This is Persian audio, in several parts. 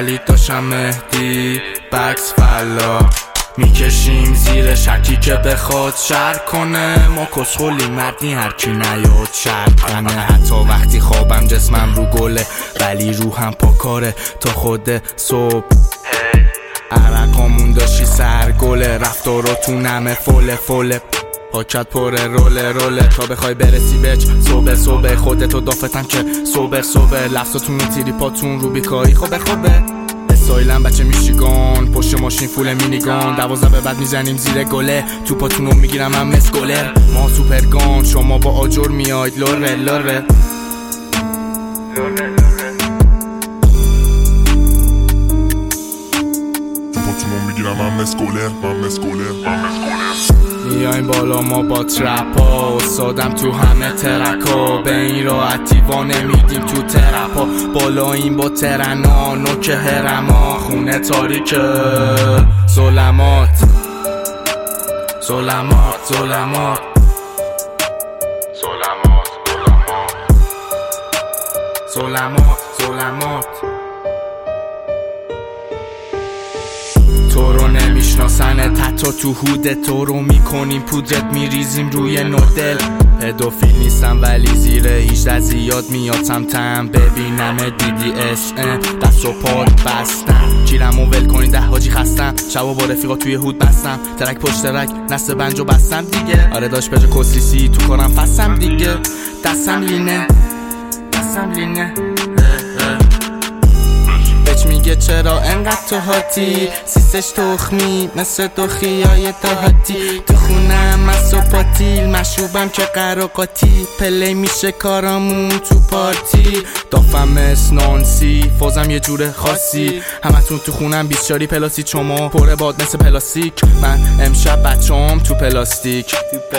ولی داشتم مهدی بکس فلا میکشیم زیر شکی که بخواد شر کنه. ما کسخولی مردی هرکی نیاد شر کنه. حتی وقتی خوابم جسمم رو گله ولی روحم پاکاره تا خود صبح. عرقامون داشتی سرگله رفتاراتونمه فله پاکت پره روله تا بخوای برسی بچ صبح خودتو دافتن که صبح لفظاتون تیری پاتون رو بیکاری خوبه سایلم بچه میشیگان پشت ماشین فول مینیگان 12 به بعد میزنیم زیر گله تو پاتونو میگیرم هم مسگولر. ما سوپرگان شما با آجر میاید لره پاتونو میگیرم من مسگولر میایم بالا ما با ترپا سادم تو همه ترکا به این راحتی وا نمیدیم تو ترپا. بالا این با ترنا نوک هرما خونه تاریک ظلمات تو رو نمیشناسن تتا تو هوده تو رو میکنیم پودرت میریزیم روی نودل. پدوفیل نیستم ولی زیر 18 زیاد میاد سمتم ببینم DDSN دست و پات بستم کیرمو ول کنی 10 حاجی خستم شبا با رفیقا توی هود بستم ترک پشت ترک نسل بنجو بستم دیگه. آره داشت بجا کسلیسی تو کارم فستم دیگه دستم لینه میگه چرا انقدر تو هاتی سیسش تخمی مثل دو خیای دهاتی تو خونم مست و پاتیل مشروبم که قراقاتی پلی میشه کارامون تو پارتی دافم اسنانسی فازم یه جور خاصی همتون تو خونم 20 پلاسی چما پره باد مثل پلاستیک من امشب بچه‌ام تو پلاستیک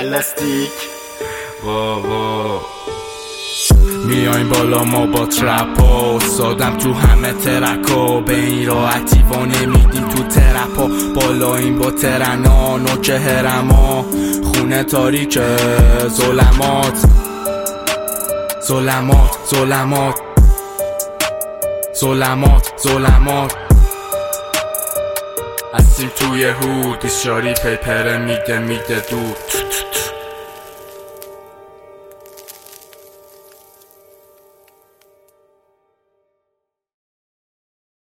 وا میایم بالا ما با ترپا سادم تو همه ترکا به این راحتی وا نمیدیم تو ترپا. بالا این با ترنا نوک هرما خونه تاریک ظلمات هستیم توی هود 20 پیپره میده دود